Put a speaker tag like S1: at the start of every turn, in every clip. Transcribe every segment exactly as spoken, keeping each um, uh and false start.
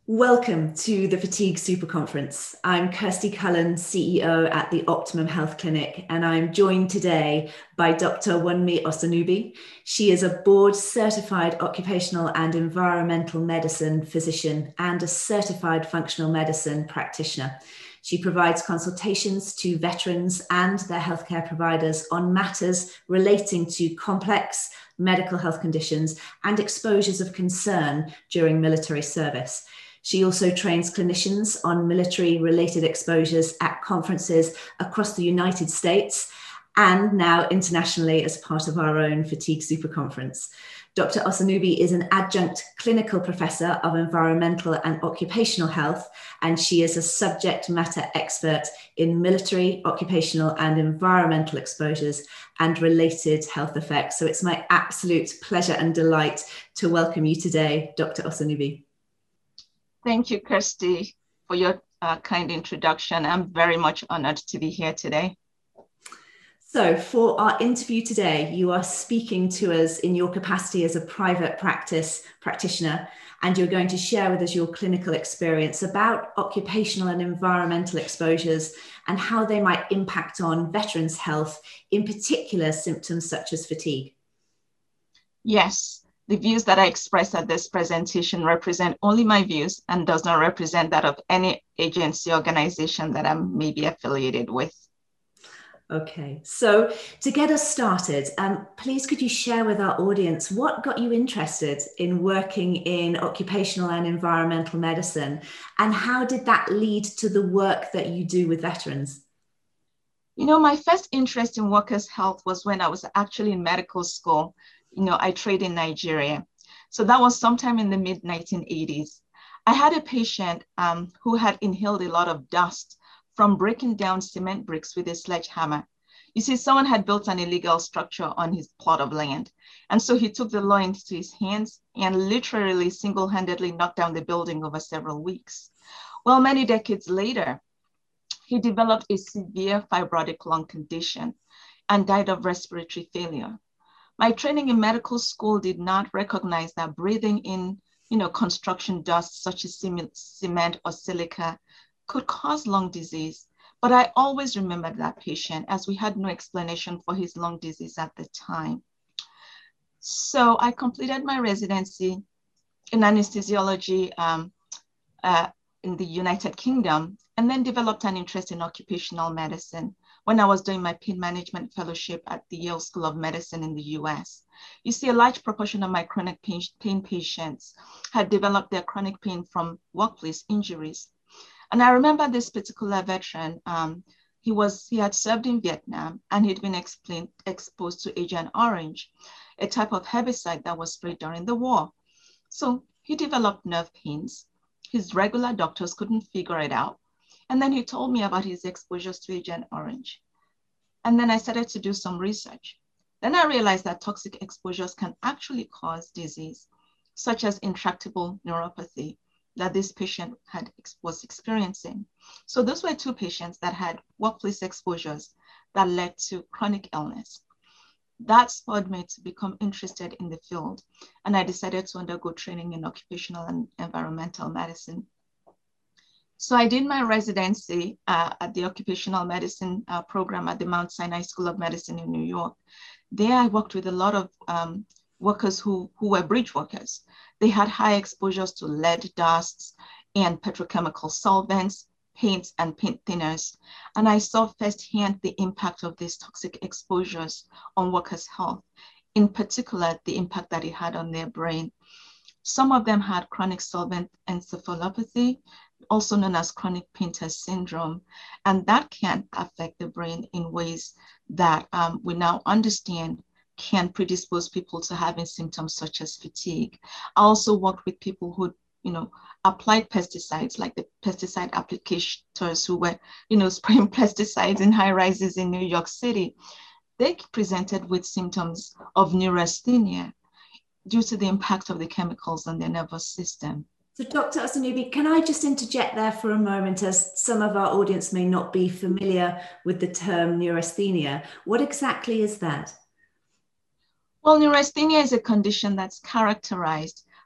S1: Welcome to the Fatigue Super Conference. I'm Kirsty Cullen, C E O at the Optimum Health Clinic, and I'm joined today by Doctor Wunmi Osanubi. She is a board-certified occupational and environmental medicine physician and a certified functional medicine practitioner. She provides consultations to veterans and their healthcare providers on matters relating to complex medical health conditions and exposures of concern during military service. She also trains clinicians on military-related exposures at conferences across the United States and now internationally as part of our own Fatigue Super Conference. Doctor Osanubi is an adjunct clinical professor of environmental and occupational health, and she is a subject matter expert in military, occupational, and environmental exposures and related health effects. So it's my absolute pleasure and delight to welcome you today, Doctor Osanubi.
S2: Thank you, Kirsty, for your uh, kind introduction. I'm very much honored to be here today.
S1: So for our interview today, you are speaking to us in your capacity as a private practice practitioner, and you're going to share with us your clinical experience about occupational and environmental exposures and how they might impact on veterans' health, in particular symptoms such as fatigue.
S2: Yes. The views that I express at this presentation represent only my views and does not represent that of any agency or organization that I may be affiliated with.
S1: Okay, so to get us started, um, please could you share with our audience what got you interested in working in occupational and environmental medicine, and how did that lead to the work that you do with veterans?
S2: You know, my first interest in workers' health was when I was actually in medical school. You know, I trained in Nigeria. So that was sometime in the mid nineteen eighties. I had a patient um, who had inhaled a lot of dust from breaking down cement bricks with a sledgehammer. You see, someone had built an illegal structure on his plot of land. And so he took the law into his hands and literally single-handedly knocked down the building over several weeks. Well, many decades later, he developed a severe fibrotic lung condition and died of respiratory failure. My training in medical school did not recognize that breathing in, you know, construction dust such as cement or silica could cause lung disease. But I always remembered that patient as we had no explanation for his lung disease at the time. So I completed my residency in anesthesiology um, uh, in the United Kingdom, and then developed an interest in occupational medicine when I was doing my pain management fellowship at the Yale School of Medicine in the U S. You see, a large proportion of my chronic pain, pain patients had developed their chronic pain from workplace injuries. And I remember this particular veteran, um, he, was, he had served in Vietnam, and he'd been explained, exposed to Agent Orange, a type of herbicide that was sprayed during the war. So he developed nerve pains. His regular doctors couldn't figure it out. And then he told me about his exposures to Agent Orange. And then I started to do some research. Then I realized that toxic exposures can actually cause disease, such as intractable neuropathy that this patient had was experiencing. So those were two patients that had workplace exposures that led to chronic illness. That spurred me to become interested in the field. And I decided to undergo training in occupational and environmental medicine. So I did my residency uh, at the occupational medicine uh, program at the Mount Sinai School of Medicine in New York. There I worked with a lot of um, workers who, who were bridge workers. They had high exposures to lead dusts and petrochemical solvents, paints and paint thinners. And I saw firsthand the impact of these toxic exposures on workers' health, in particular, the impact that it had on their brain. Some of them had chronic solvent encephalopathy, also known as chronic painter's syndrome. And that can affect the brain in ways that um, we now understand can predispose people to having symptoms such as fatigue. I also worked with people who, you know, applied pesticides, like the pesticide applicators who were, you know, spraying pesticides in high rises in New York City. They presented with symptoms of neurasthenia due to the impact of the chemicals on their nervous system.
S1: So Doctor Osanubi, can I just interject there for a moment, as some of our audience may not be familiar with the term neurasthenia. What exactly is that?
S2: Well, neurasthenia is a condition that's characterized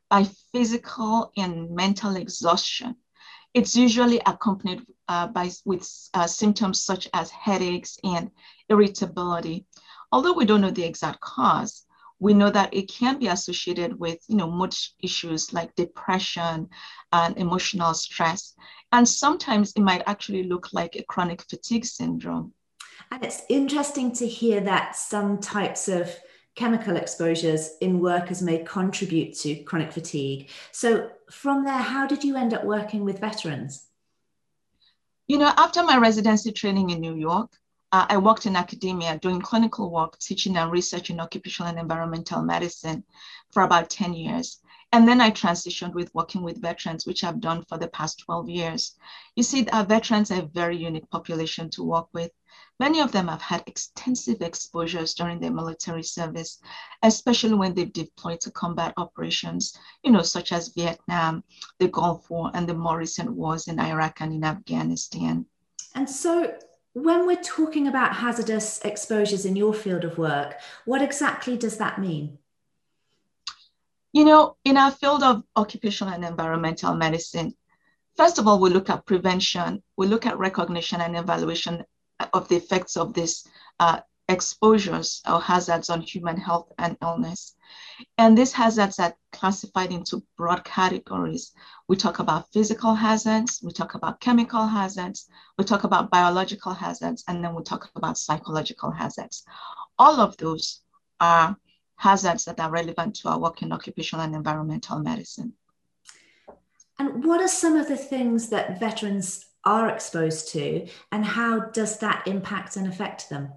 S2: by physical and mental exhaustion. It's usually accompanied uh, by with uh, symptoms such as headaches and irritability. Although we don't know the exact cause, we know that it can be associated with, you know, mood issues like depression and emotional stress. And sometimes it might actually look like a chronic fatigue syndrome.
S1: And it's interesting to hear that some types of chemical exposures in workers may contribute to chronic fatigue. So from there, how did you end up working with veterans?
S2: You know, after my residency training in New York, uh, I worked in academia doing clinical work, teaching and research in occupational and environmental medicine for about ten years. And then I transitioned with working with veterans, which I've done for the past twelve years. You see, our veterans are a very unique population to work with. Many of them have had extensive exposures during their military service, especially when they've deployed to combat operations, you know, such as Vietnam, the Gulf War, and the more recent wars in Iraq and in Afghanistan.
S1: And so when we're talking about hazardous exposures in your field of work, what exactly does that mean?
S2: You know, in our field of occupational and environmental medicine, first of all, we look at prevention, we look at recognition and evaluation of the effects of these uh, exposures or hazards on human health and illness. And these hazards are classified into broad categories. We talk about physical hazards, we talk about chemical hazards, we talk about biological hazards, and then we talk about psychological hazards. All of those are hazards that are relevant to our work in occupational and environmental medicine.
S1: And what are some of the things that veterans are exposed to, and how does that impact and affect them?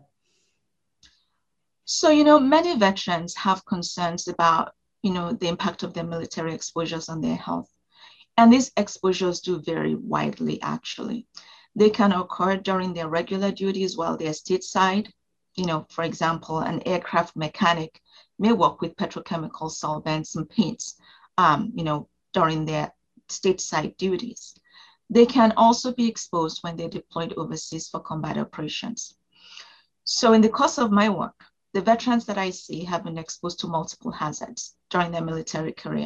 S2: So, you know, many veterans have concerns about, you know, the impact of their military exposures on their health. And these exposures do vary widely, actually. They can occur during their regular duties while they're stateside. You know, for example, an aircraft mechanic may work with petrochemical solvents and paints, um, you know, during their stateside duties. They can also be exposed when they're deployed overseas for combat operations. So in the course of my work, the veterans that I see have been exposed to multiple hazards during their military career.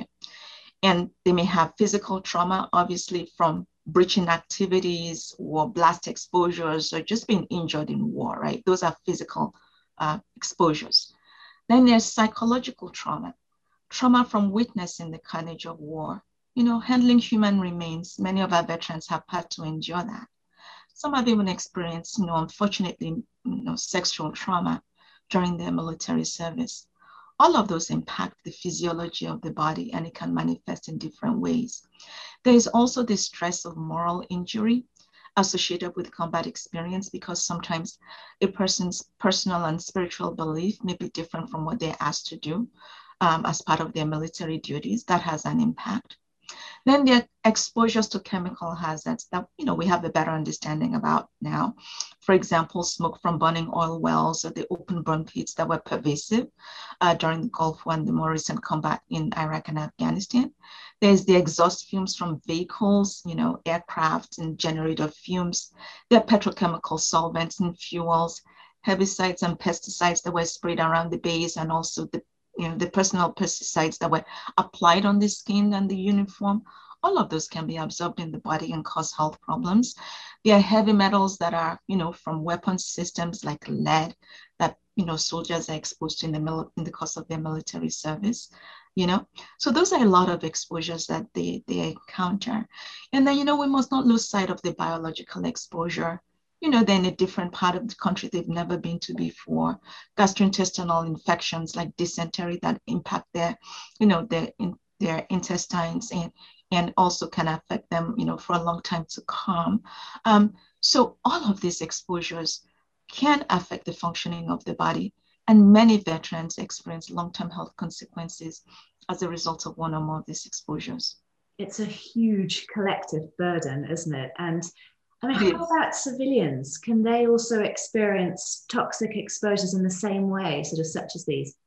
S2: And they may have physical trauma, obviously from breaching activities or blast exposures or just being injured in war, right? Those are physical uh, exposures. Then there's psychological trauma, trauma from witnessing the carnage of war. You know, handling human remains, many of our veterans have had to endure that. Some have even experienced, you know, unfortunately, you know, sexual trauma during their military service. All of those impact the physiology of the body, and it can manifest in different ways. There is also the stress of moral injury associated with combat experience, because sometimes a person's personal and spiritual belief may be different from what they're asked to do um, as part of their military duties. That has an impact. Then there are exposures to chemical hazards that, you know, we have a better understanding about now. For example, smoke from burning oil wells or the open burn pits that were pervasive uh, during the Gulf War and the more recent combat in Iraq and Afghanistan. There's the exhaust fumes from vehicles, you know, aircraft and generator fumes. There are petrochemical solvents and fuels, herbicides and pesticides that were sprayed around the base, and also the you know, the personal pesticides that were applied on the skin and the uniform. All of those can be absorbed in the body and cause health problems. There are heavy metals that are, you know, from weapon systems like lead that, you know, soldiers are exposed to in the, mil- in the course of their military service, you know. So those are a lot of exposures that they, they encounter. And then, you know, we must not lose sight of the biological exposure. You know, they're in a different part of the country they've never been to before. Gastrointestinal infections like dysentery that impact their, you know, their, in, their intestines and, and also can affect them, you know, for a long time to come. Um, so all of these exposures can affect the functioning of the body. And many veterans experience long-term health consequences as a result of one or more of these exposures.
S1: It's a huge collective burden, isn't it? And I mean, how about civilians? Can they also experience toxic exposures in the same way, sort of such as these?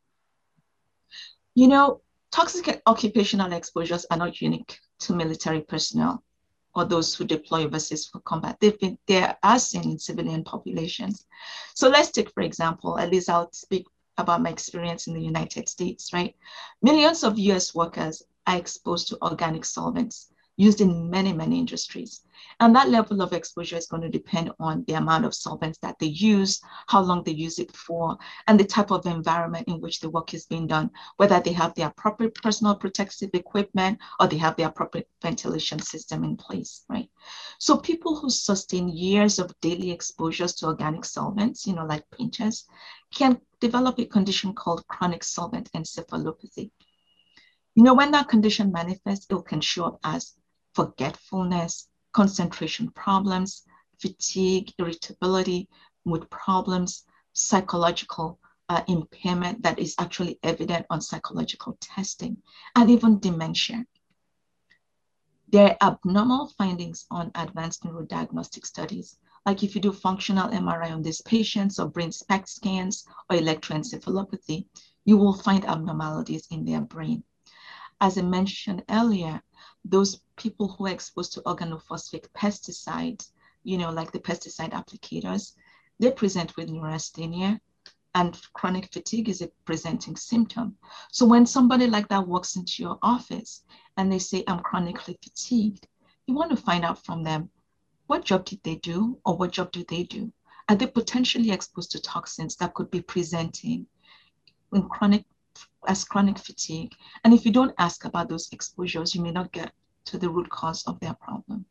S2: You know, toxic occupational exposures are not unique to military personnel or those who deploy overseas for combat. They've been, they are seen in civilian populations. So let's take, for example, at least I'll speak about my experience in the United States, right? Millions of U S workers are exposed to organic solvents used in many, many industries. And that level of exposure is going to depend on the amount of solvents that they use, how long they use it for, and the type of environment in which the work is being done, whether they have the appropriate personal protective equipment or they have the appropriate ventilation system in place, right? So people who sustain years of daily exposures to organic solvents, you know, like painters, can develop a condition called chronic solvent encephalopathy. You know, when that condition manifests, it can show up as forgetfulness, concentration problems, fatigue, irritability, mood problems, psychological uh, impairment that is actually evident on psychological testing, and even dementia. There are abnormal findings on advanced neurodiagnostic studies, like if you do functional M R I on these patients or brain SPECT scans or electroencephalopathy, you will find abnormalities in their brain. As I mentioned earlier, those people who are exposed to organophosphate pesticides, you know, like the pesticide applicators, they present with neurasthenia, and chronic fatigue is a presenting symptom. So when somebody like that walks into your office and they say, I'm chronically fatigued, you want to find out from them, what job did they do, or what job do they do? Are they potentially exposed to toxins that could be presenting in chronic as chronic fatigue? And if you don't ask about those exposures, you may not get to the root cause of their problem.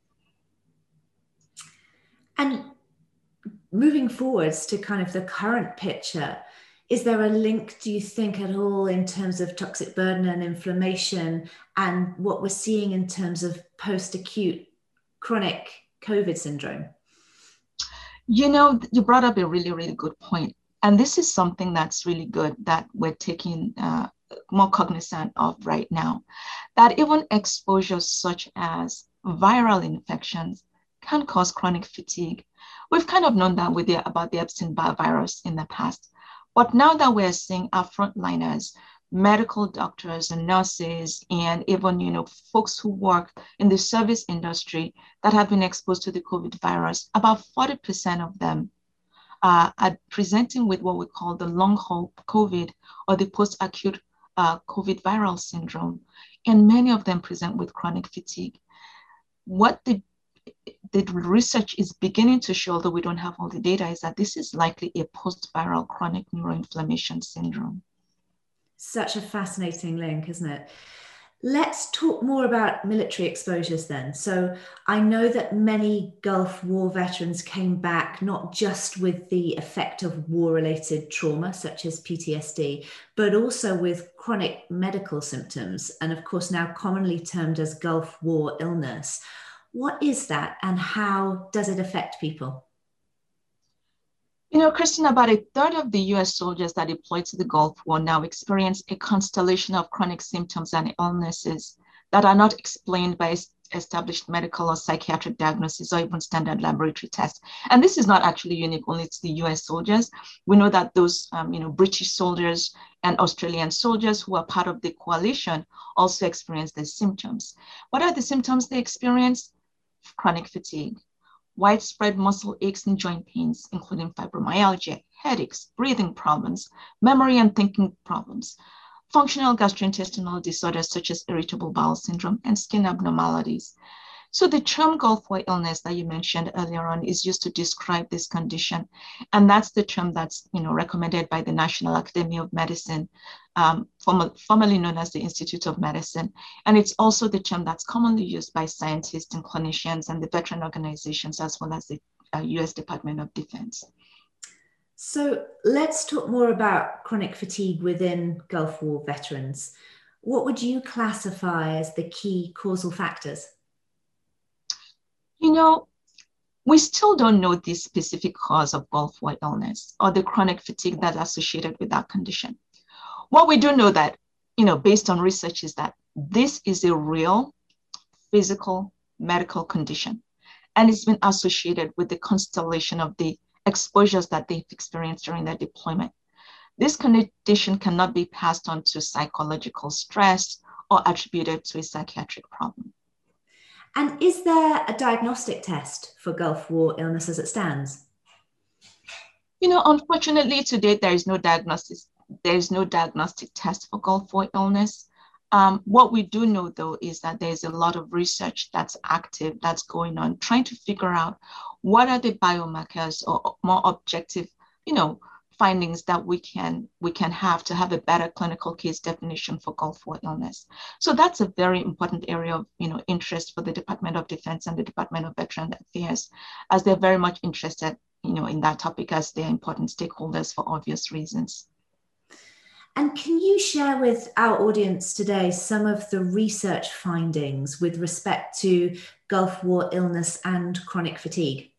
S1: And moving forwards to kind of the current picture, is there a link, do you think, at all in terms of toxic burden and inflammation and what we're seeing in terms of post-acute chronic COVID syndrome?
S2: You know, you brought up a really, really good point. And this is something that's really good that we're taking uh, more cognizant of right now, that even exposures such as viral infections can cause chronic fatigue. We've kind of known that with the, about the Epstein-Barr virus in the past. But now that we're seeing our frontliners, medical doctors and nurses, and even, you know, folks who work in the service industry that have been exposed to the COVID virus, about forty percent of them uh, are presenting with what we call the long haul COVID or the post-acute uh, COVID viral syndrome. And many of them present with chronic fatigue. What the the research is beginning to show, although we don't have all the data, is that this is likely a post-viral chronic neuroinflammation syndrome.
S1: Such a fascinating link, isn't it? Let's talk more about military exposures then. So I know that many Gulf War veterans came back not just with the effect of war-related trauma, such as P T S D, but also with chronic medical symptoms, and of course now commonly termed as Gulf War illness. What is that, and how does it affect people?
S2: You know, Kristen, about a third of the U S soldiers that deployed to the Gulf War now experience a constellation of chronic symptoms and illnesses that are not explained by established medical or psychiatric diagnosis or even standard laboratory tests. And this is not actually unique only to the U S soldiers. We know that those, um, you know, British soldiers and Australian soldiers who are part of the coalition also experience these symptoms. What are the symptoms they experience? Chronic fatigue, widespread muscle aches and joint pains, including fibromyalgia, headaches, breathing problems, memory and thinking problems, functional gastrointestinal disorders such as irritable bowel syndrome, and skin abnormalities. So the term Gulf War illness that you mentioned earlier on is used to describe this condition. And that's the term that's, you know, recommended by the National Academy of Medicine, um, form, formerly known as the Institute of Medicine. And it's also the term that's commonly used by scientists and clinicians and the veteran organizations, as well as the uh, U S Department of Defense.
S1: So let's talk more about chronic fatigue within Gulf War veterans. What would you classify as the key causal factors?
S2: You know, we still don't know the specific cause of Gulf War illness or the chronic fatigue that's associated with that condition. What we do know that, you know, based on research, is that this is a real physical medical condition, and it's been associated with the constellation of the exposures that they've experienced during their deployment. This condition cannot be passed on to psychological stress or attributed to a psychiatric problem.
S1: And is there a diagnostic test for Gulf War illness as it stands?
S2: You know, unfortunately, to date, there is no diagnosis. There is no diagnostic test for Gulf War illness. Um, what we do know, though, is that there's a lot of research that's active, that's going on, trying to figure out what are the biomarkers or more objective, you know, findings that we can we can have to have a better clinical case definition for Gulf War illness. So that's a very important area of, you know, interest for the Department of Defense and the Department of Veteran Affairs, as they're very much interested, you know, in that topic, as they're important stakeholders for obvious reasons.
S1: And can you share with our audience today some of the research findings with respect to Gulf War illness and chronic fatigue?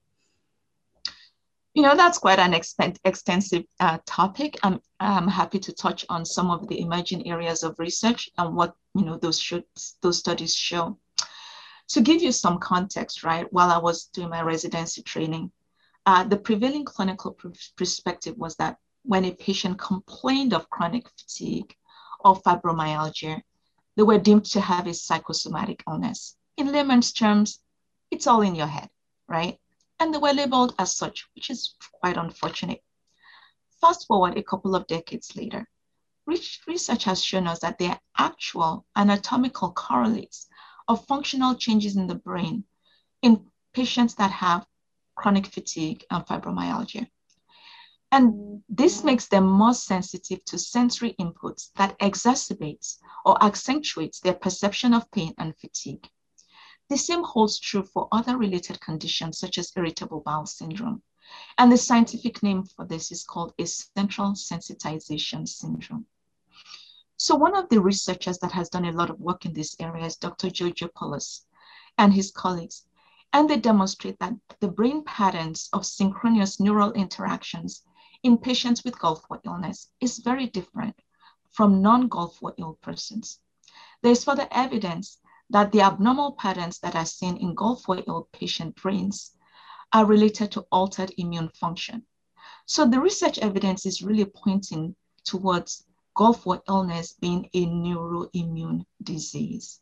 S2: You know, that's quite an extensive uh, topic. I'm, I'm happy to touch on some of the emerging areas of research and what, you know, those, should, those studies show. To give you some context, right, while I was doing my residency training, uh, the prevailing clinical pr perspective was that when a patient complained of chronic fatigue or fibromyalgia, they were deemed to have a psychosomatic illness. In layman's terms, it's all in your head, right? And they were labeled as such, which is quite unfortunate. Fast forward a couple of decades later, research has shown us that there are actual anatomical correlates of functional changes in the brain in patients that have chronic fatigue and fibromyalgia. And this makes them more sensitive to sensory inputs that exacerbates or accentuates their perception of pain and fatigue. The same holds true for other related conditions such as irritable bowel syndrome. And the scientific name for this is called a central sensitization syndrome. So one of the researchers that has done a lot of work in this area is Doctor Georgopoulos and his colleagues. And they demonstrate that the brain patterns of synchronous neural interactions in patients with Gulf War illness is very different from non-Gulf War ill persons. There's further evidence that the abnormal patterns that are seen in Gulf War ill patient brains are related to altered immune function. So the research evidence is really pointing towards Gulf War illness being a neuroimmune disease.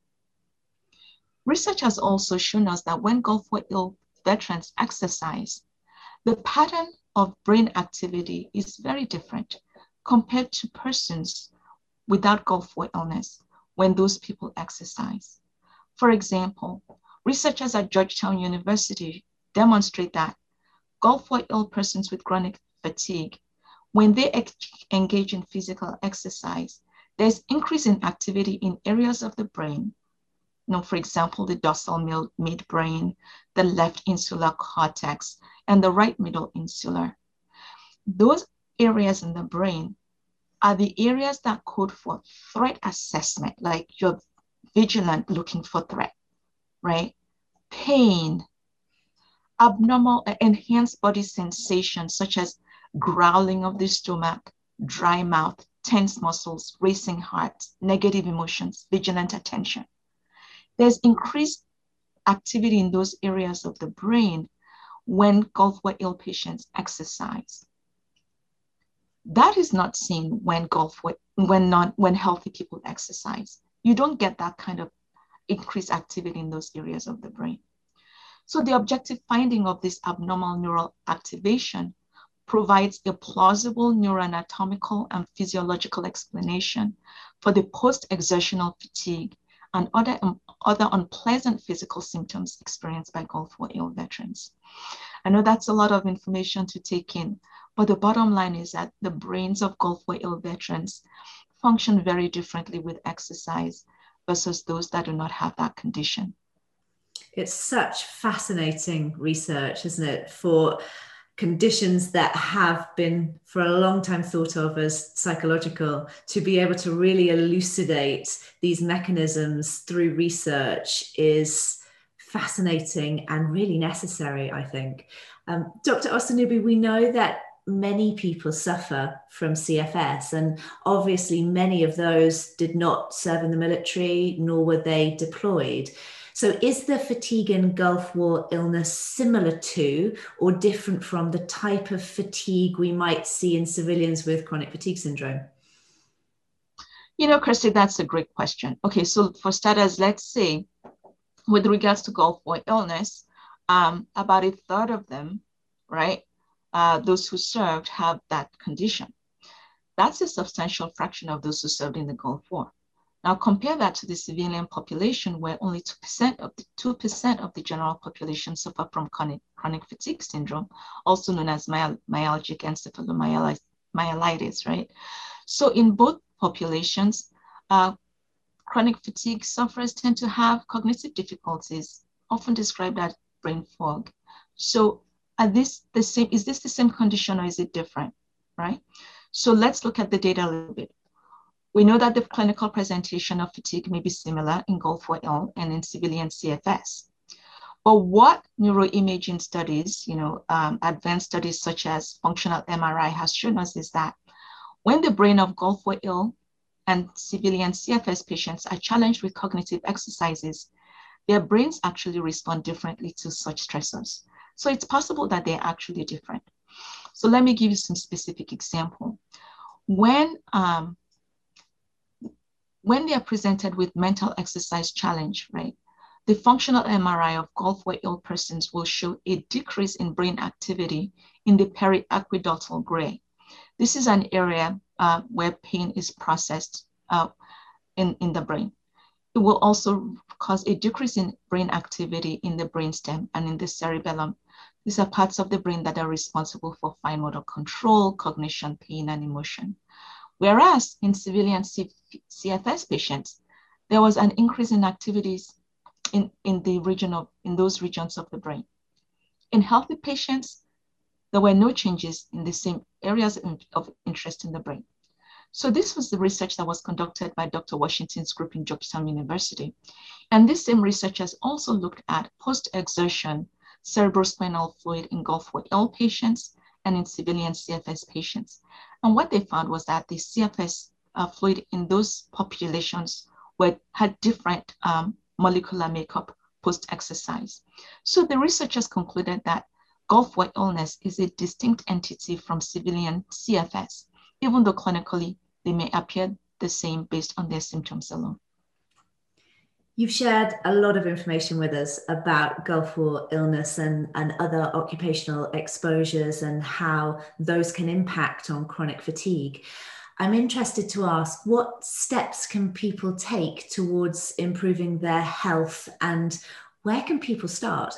S2: Research has also shown us that when Gulf War ill veterans exercise, the pattern of brain activity is very different compared to persons without Gulf War illness when those people exercise. For example, researchers at Georgetown University demonstrate that Gulf War ill persons with chronic fatigue, when they engage in physical exercise, there's increase in activity in areas of the brain. You know, for example, the dorsal midbrain, the left insular cortex, and the right middle insular. Those areas in the brain are the areas that code for threat assessment, like you're vigilant looking for threat, right? Pain, abnormal, uh, enhanced body sensations such as growling of the stomach, dry mouth, tense muscles, racing heart, negative emotions, vigilant attention. There's increased activity in those areas of the brain when Gulf War ill patients exercise. That is not seen when Gulf War, when non, when healthy people exercise. You don't get that kind of increased activity in those areas of the brain. So the objective finding of this abnormal neural activation provides a plausible neuroanatomical and physiological explanation for the post-exertional fatigue and other, um, other unpleasant physical symptoms experienced by Gulf War ill veterans. I know that's a lot of information to take in, but the bottom line is that the brains of Gulf War ill veterans function very differently with exercise versus those that do not have that condition.
S1: It's such fascinating research, isn't it, for conditions that have been for a long time thought of as psychological, to be able to really elucidate these mechanisms through research is fascinating and really necessary, I think. Um, Doctor Osanubi, we know that many people suffer from C F S, and obviously many of those did not serve in the military, nor were they deployed. So is the fatigue in Gulf War illness similar to or different from the type of fatigue we might see in civilians with chronic fatigue syndrome?
S2: You know, Kirsty, that's a great question. Okay, so for starters, let's say with regards to Gulf War illness, um, about a third of them, right, uh, those who served have that condition. That's a substantial fraction of those who served in the Gulf War. Now compare that to the civilian population, where only two percent of the two percent of the general population suffer from chronic, chronic fatigue syndrome, also known as myal myalgic encephalomyelitis, right? So in both populations, uh, chronic fatigue sufferers tend to have cognitive difficulties, often described as brain fog. So are this the same, is this the same condition or is it different, right? So let's look at the data a little bit. We know that the clinical presentation of fatigue may be similar in Gulf War Ill and in civilian C F S. But what neuroimaging studies, you know, um, advanced studies such as functional M R I has shown us is that when the brain of Gulf War Ill and civilian C F S patients are challenged with cognitive exercises, their brains actually respond differently to such stressors. So it's possible that they're actually different. So let me give you some specific example. When, um, when they are presented with mental exercise challenge, right, the functional M R I of Gulf War Ill persons will show a decrease in brain activity in the periaqueductal gray. This is an area uh, where pain is processed uh, in, in the brain. It will also cause a decrease in brain activity in the brainstem and in the cerebellum. These are parts of the brain that are responsible for fine motor control, cognition, pain, and emotion. Whereas in civilian C F S patients, there was an increase in activities in, in, the region of, in those regions of the brain. In healthy patients, there were no changes in the same areas of interest in the brain. So this was the research that was conducted by Doctor Washington's group in Georgetown University. And this same researchers also looked at post-exertion cerebrospinal fluid in Gulf War Ill patients and in civilian C F S patients. And what they found was that the C F S uh, fluid in those populations were, had different um, molecular makeup post-exercise. So the researchers concluded that Gulf War illness is a distinct entity from civilian C F S, even though clinically they may appear the same based on their symptoms alone.
S1: You've shared a lot of information with us about Gulf War illness and, and other occupational exposures and how those can impact on chronic fatigue. I'm interested to ask, what steps can people take towards improving their health, and where can people start?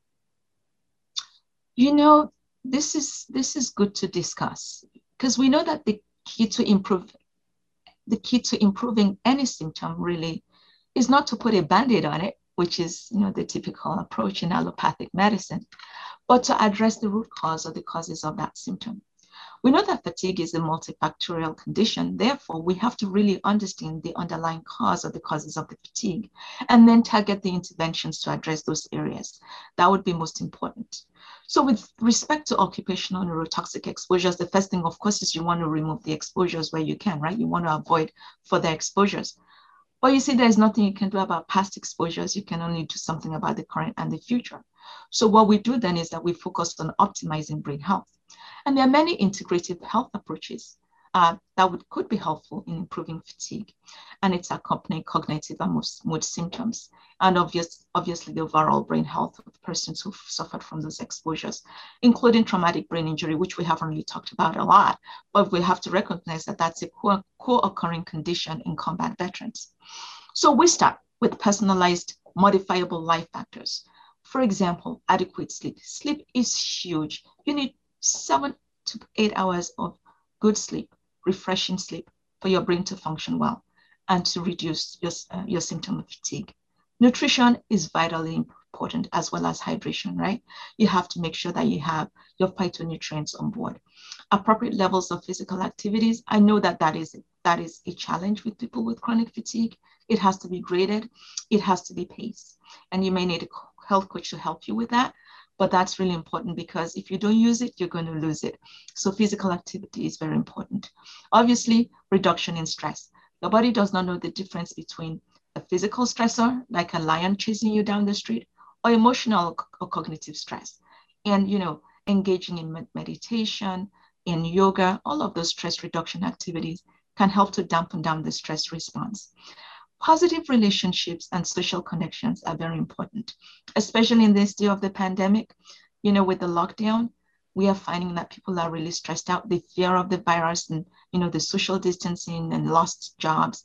S2: You know, this is, this is good to discuss, because we know that the key to improve, the key to improving any symptom really is not to put a Band-Aid on it, which is, you know, the typical approach in allopathic medicine, but to address the root cause or the causes of that symptom. We know that fatigue is a multifactorial condition. Therefore, we have to really understand the underlying cause or the causes of the fatigue, and then target the interventions to address those areas. That would be most important. So with respect to occupational neurotoxic exposures, the first thing, of course, is you want to remove the exposures where you can, right? You want to avoid further exposures. But you see, there's nothing you can do about past exposures. You can only do something about the current and the future. So what we do then is that we focus on optimizing brain health. And there are many integrative health approaches uh, that would, could be helpful in improving fatigue and its accompanying cognitive and mood, mood symptoms, and obvious, obviously the overall brain health of persons who've suffered from those exposures, including traumatic brain injury, which we haven't really talked about a lot, but we have to recognize that that's a co- co-occurring condition in combat veterans. So we start with personalized modifiable life factors. For example, adequate sleep. Sleep is huge. You need seven to eight hours of good sleep, refreshing sleep, for your brain to function well and to reduce your, uh, your symptom of fatigue. Nutrition is vitally important, as well as hydration, right? You have to make sure that you have your phytonutrients on board. Appropriate levels of physical activities. I know that that is, that is a challenge with people with chronic fatigue. It has to be graded. It has to be paced. And you may need a health coach to help you with that. But that's really important, because if you don't use it, you're going to lose it. So physical activity is very important. Obviously, reduction in stress. Your body does not know the difference between a physical stressor, like a lion chasing you down the street, or emotional or cognitive stress. And, you know, engaging in meditation, in yoga, all of those stress reduction activities can help to dampen down the stress response. Positive relationships and social connections are very important, especially in this day of the pandemic. You know, with the lockdown, we are finding that people are really stressed out. The fear of the virus and, you know, the social distancing and lost jobs,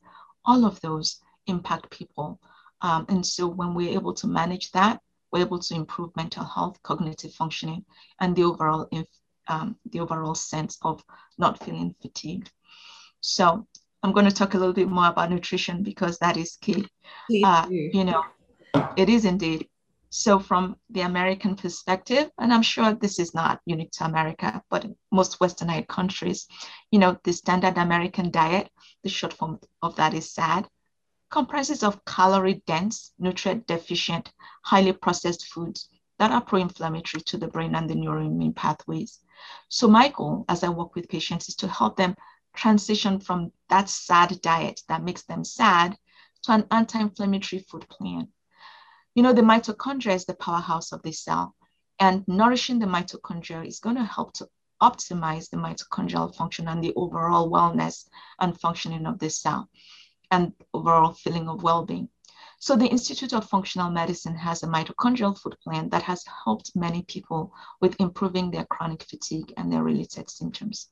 S2: all of those impact people. Um, and so when we're able to manage that, we're able to improve mental health, cognitive functioning, and the overall, um, the overall sense of not feeling fatigued. So I'm going to talk a little bit more about nutrition because that is key. Uh, you know, it is indeed. So from the American perspective, and I'm sure this is not unique to America, but most westernized countries, you know, the standard American diet, the short form of that is SAD, comprises of calorie-dense, nutrient-deficient, highly processed foods that are pro-inflammatory to the brain and the neuroimmune pathways. So my goal as I work with patients is to help them transition from that SAD diet that makes them sad to an anti-inflammatory food plan. You know, the mitochondria is the powerhouse of the cell, and nourishing the mitochondria is going to help to optimize the mitochondrial function and the overall wellness and functioning of the cell and overall feeling of well-being. So the Institute of Functional Medicine has a mitochondrial food plan that has helped many people with improving their chronic fatigue and their related symptoms.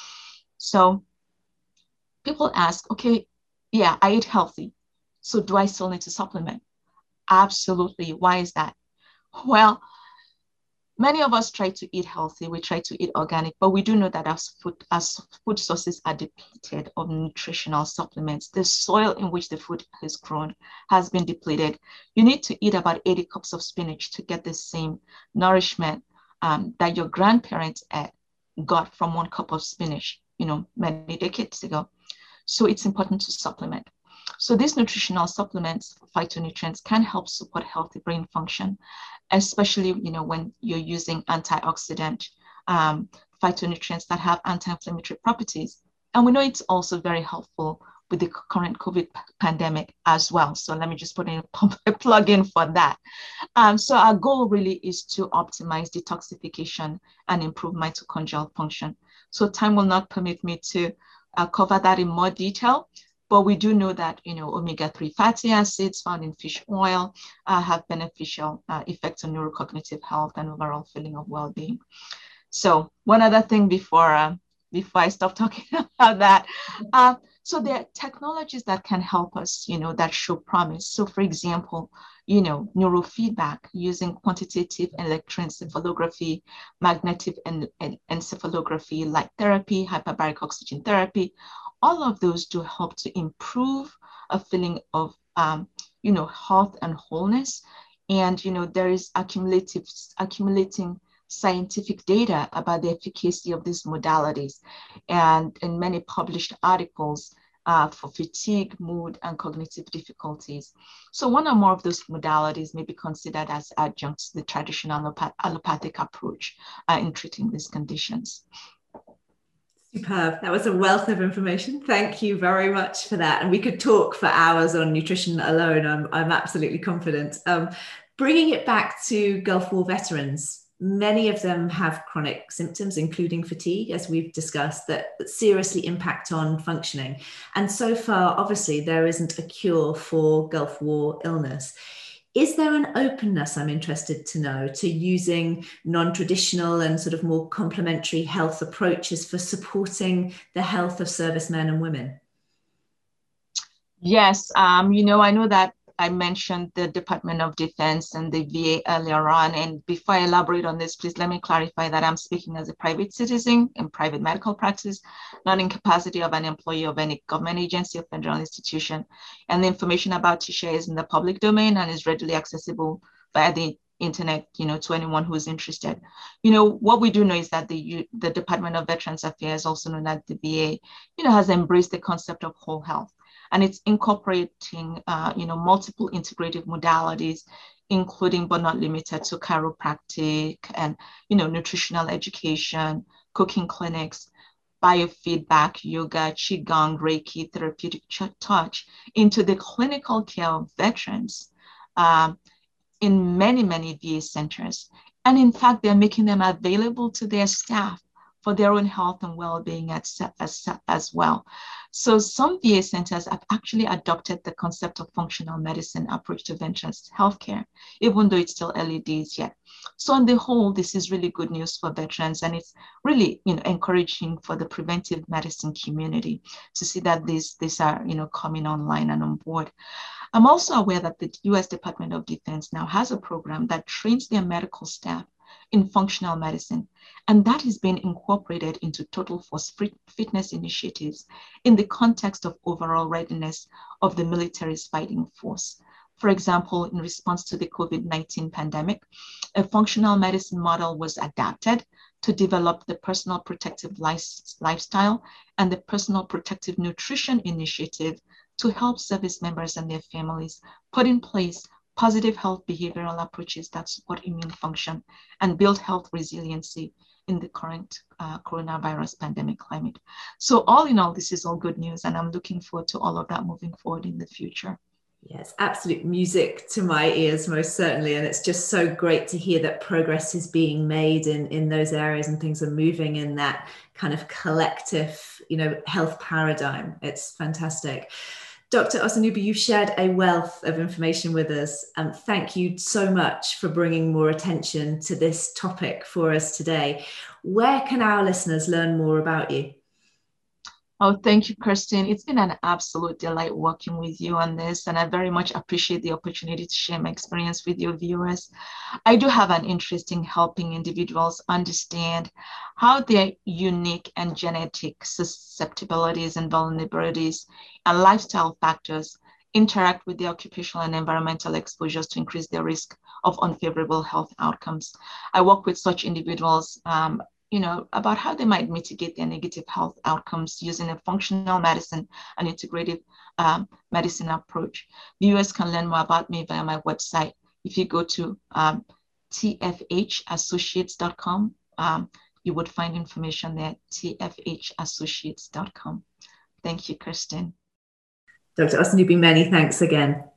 S2: So people ask, okay, yeah, I eat healthy, so do I still need to supplement? Absolutely. Why is that? Well, many of us try to eat healthy. We try to eat organic, but we do know that as food, as food sources are depleted of nutritional supplements, the soil in which the food is grown has been depleted. You need to eat about eighty cups of spinach to get the same nourishment um, that your grandparents got from one cup of spinach, you know, many decades ago. So it's important to supplement. So these nutritional supplements, phytonutrients, can help support healthy brain function, especially, you know, when you're using antioxidant um, phytonutrients that have anti-inflammatory properties. And we know it's also very helpful with the current COVID pandemic as well. So let me just put in a plug in for that. Um, so our goal really is to optimize detoxification and improve mitochondrial function. So time will not permit me to uh, cover that in more detail. But we do know that, you know, omega three fatty acids found in fish oil uh, have beneficial uh, effects on neurocognitive health and overall feeling of well-being. So one other thing before, uh, before I stop talking about that. Uh, so there are technologies that can help us, you know, that show promise. So for example, you know, neurofeedback using quantitative electroencephalography, magnetic en en encephalography, light therapy, hyperbaric oxygen therapy. All of those do help to improve a feeling of, um, you know, health and wholeness. And, you know, there is accumulative, accumulating scientific data about the efficacy of these modalities. And in many published articles uh, for fatigue, mood, and cognitive difficulties. So one or more of those modalities may be considered as adjuncts to the traditional allopath allopathic approach uh, in treating these conditions.
S1: Superb. That was a wealth of information. Thank you very much for that. And we could talk for hours on nutrition alone. I'm, I'm absolutely confident. Um, bringing it back to Gulf War veterans, many of them have chronic symptoms, including fatigue, as we've discussed, that, that seriously impact on functioning. And so far, obviously, there isn't a cure for Gulf War illness. Is there an openness, I'm interested to know, to using non-traditional and sort of more complementary health approaches for supporting the health of servicemen and women?
S2: Yes, um, you know, I know that I mentioned the Department of Defense and the V A earlier on. And before I elaborate on this, please let me clarify that I'm speaking as a private citizen in private medical practice, not in capacity of an employee of any government agency or federal institution. And the information about to share is in the public domain and is readily accessible via the internet, you know, to anyone who's interested. You know, what we do know is that the, the Department of Veterans Affairs, also known as the V A, you know, has embraced the concept of whole health. And it's incorporating, uh, you know, multiple integrative modalities, including but not limited to chiropractic and, you know, nutritional education, cooking clinics, biofeedback, yoga, qigong, Reiki, therapeutic touch into the clinical care of veterans um, in many, many V A centers. And in fact, they're making them available to their staff for their own health and well-being as, as, as well. So some V A centers have actually adopted the concept of functional medicine approach to veterans healthcare, even though it's still early days yet. So on the whole, this is really good news for veterans, and it's really, you know, encouraging for the preventive medicine community to see that these, these are, you know, coming online and on board. I'm also aware that the U S Department of Defense now has a program that trains their medical staff in functional medicine, and that is being incorporated into total force fitness initiatives in the context of overall readiness of the military's fighting force. For example, in response to the COVID nineteen pandemic, a functional medicine model was adapted to develop the personal protective lifestyle and the personal protective nutrition initiative to help service members and their families put in place positive health behavioral approaches that support immune function and build health resiliency in the current uh, coronavirus pandemic climate. So all in all, this is all good news, and I'm looking forward to all of that moving forward in the future.
S1: Yes, absolute music to my ears, most certainly. And it's just so great to hear that progress is being made in, in those areas and things are moving in that kind of collective, you know, health paradigm. It's fantastic. Doctor Osanubi, you've shared a wealth of information with us, and thank you so much for bringing more attention to this topic for us today. Where can our listeners learn more about you?
S2: Oh, thank you, Kirsten. It's been an absolute delight working with you on this, and I very much appreciate the opportunity to share my experience with your viewers. I do have an interest in helping individuals understand how their unique and genetic susceptibilities and vulnerabilities and lifestyle factors interact with their occupational and environmental exposures to increase their risk of unfavorable health outcomes. I work with such individuals um, you know, about how they might mitigate their negative health outcomes using a functional medicine and integrative um, medicine approach. Viewers can learn more about me via my website. If you go to um, T F H associates dot com, um, you would find information there, T F H associates dot com. Thank you, Kirsten.
S1: Doctor Osanubi, many thanks again.